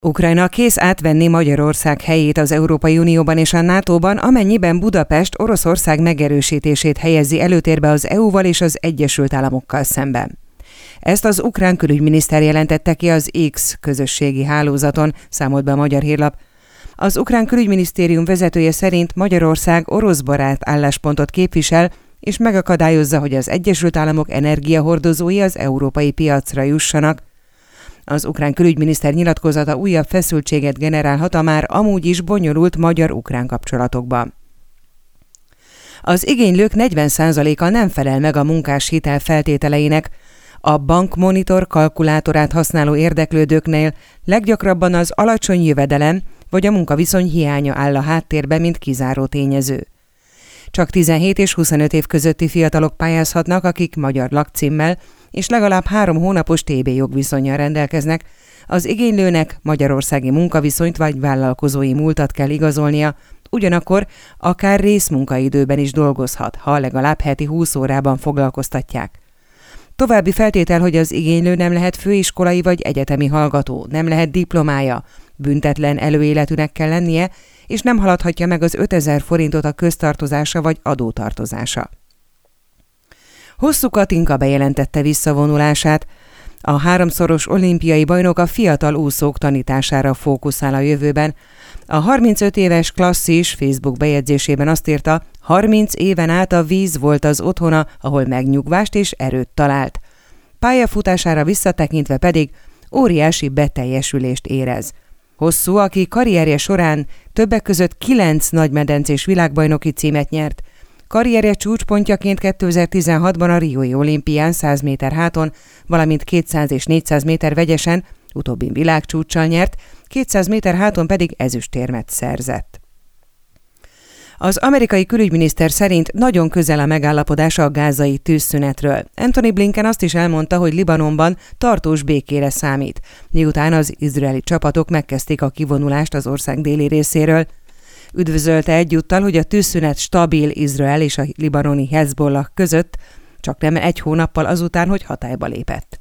Ukrajna kész átvenni Magyarország helyét az Európai Unióban és a NATO-ban, amennyiben Budapest Oroszország megerősítését helyezi előtérbe az EU-val és az Egyesült Államokkal szemben. Ezt az ukrán külügyminiszter jelentette ki az X közösségi hálózaton, számolt be a Magyar Hírlap. Az ukrán külügyminisztérium vezetője szerint Magyarország oroszbarát álláspontot képvisel, és megakadályozza, hogy az Egyesült Államok energiahordozói az európai piacra jussanak. Az ukrán külügyminiszter nyilatkozata újabb feszültséget generálhat a már amúgy is bonyolult magyar-ukrán kapcsolatokban. Az igénylők 40%-a nem felel meg a munkáshitel feltételeinek. A bankmonitor kalkulátorát használó érdeklődőknél leggyakrabban az alacsony jövedelem vagy a munkaviszony hiánya áll a háttérben, mint kizáró tényező. Csak 17 és 25 év közötti fiatalok pályázhatnak, akik magyar lakcímmel és legalább 3 hónapos TB jogviszonnyal rendelkeznek. Az igénylőnek magyarországi munkaviszonyt vagy vállalkozói múltat kell igazolnia, ugyanakkor akár részmunkaidőben is dolgozhat, ha legalább heti 20 órában foglalkoztatják. További feltétel, hogy az igénylő nem lehet főiskolai vagy egyetemi hallgató, nem lehet diplomája, büntetlen előéletűnek kell lennie, és nem haladhatja meg az 5000 forintot a köztartozása vagy adótartozása. Hosszú Katinka bejelentette visszavonulását. A 3-szoros olimpiai bajnok a fiatal úszók tanítására fókuszál a jövőben. A 35 éves klasszis Facebook bejegyzésében azt írta, 30 éven át a víz volt az otthona, ahol megnyugvást és erőt talált. Pályafutására visszatekintve pedig óriási beteljesülést érez. Hosszú, aki karrierje során többek között 9 nagymedencés világbajnoki címet nyert. Karrierje csúcspontjaként 2016-ban a riói olimpián 100 méter háton, valamint 200 és 400 méter vegyesen, utóbbin világcsúccsal nyert, 200 méter háton pedig ezüstérmet szerzett. Az amerikai külügyminiszter szerint nagyon közel a megállapodás a gázai tűzszünetről. Anthony Blinken azt is elmondta, hogy Libanonban tartós békére számít, miután az izraeli csapatok megkezdték a kivonulást az ország déli részéről. Üdvözölte egyúttal, hogy a tűzszünet stabil Izrael és a libanoni Hezbollah között, csak nem 1 hónappal azután, hogy hatályba lépett.